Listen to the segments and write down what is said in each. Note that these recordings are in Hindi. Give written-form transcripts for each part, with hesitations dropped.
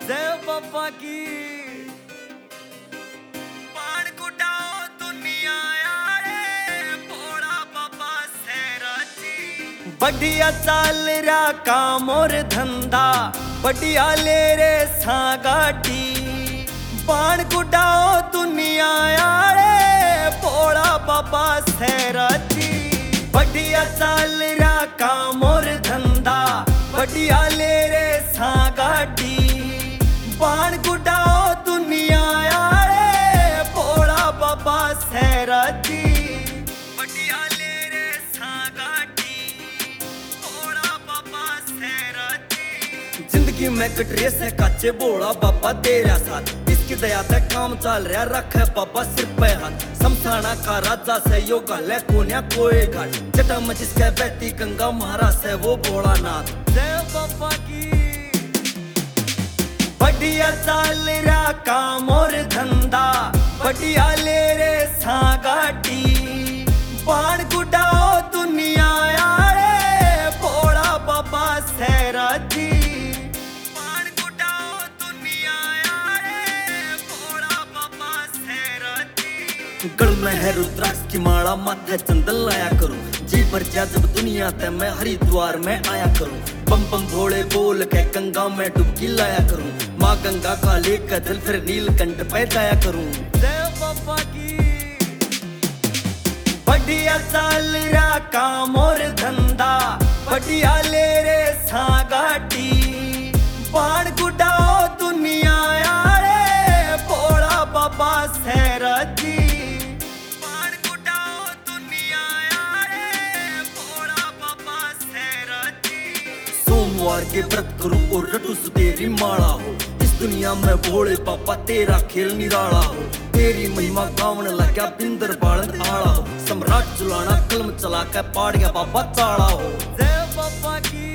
जय बाबा की पान कुटाओ दुनिया यारे भोला बाबा सैराची। बढ़िया चाल रहा काम और धंधा, बढ़िया ले रे सागाटी। पान कुटाओ दुनिया यारे भोला बाबा सैराची। बढ़िया चाल रहा काम और धंधा, बढ़िया ले रे सागाटी। पान कुटाओ दुनिया यारे भोला बाबा सैराची। बढ़िया ले रे सागाटी भोला बाबा सैराची। जिंदगी में कटरे से काचे भोला बाबा दे रहा साथ, इसकी दया से काम चल रहा रखा है बाबा सिर पे हाथ। समसाना का राजा से योगा ले कोन्या कोई घाट, जटा में जिसके बैठी गंगा महाराज से वो भोलानाथ। जय बाबा की बढ़िया चाल रहा काम और धंधा, बढ़िया ले रे सागाटी। पान कुटाओ दुनिया यारे भोला बाबा सैराची। पान कुटाओ दुनिया यारे भोला बाबा सैराची। गल में है रुद्राक्ष की माला, माथे चंदन लाया करूं। जी पर जब दुनिया ते मैं हरिद्वार में आया करूं। बम बम भोले बोल के गंगा में डुबकी लाया करूं। माँ गंगा का लेकर जल फिर नीलकंठ पे जाया करूं। जय बाबा की बढ़िया चाल रहा काम और धंधा, बढ़िया ले रे सागाटी। पान कुटाओ दुनिया यारे भोला बाबा सैराची। पान कुटाओ दुनिया यारे भोला बाबा सैराची। सोमवार के व्रत करूं और रटू तेरी माला हो। इस दुनिया में भोले बाबा तेरा खेल निराला हो। तेरी महिमा गावन लगा बिंदर बालन आला हो। सम्राट चुलाना कलम चला के पाड़ गया बाबा चाड़ा हो। जय बाबा की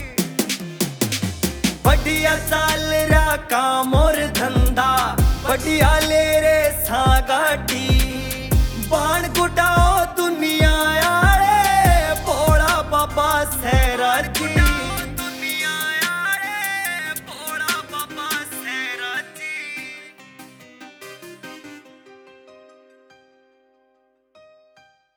बढ़िया चाल रहा काम और धंधा, बढ़िया ले रे सागाटी। पान कुटाओ दुनिया यारे भोला बाबा सैराची।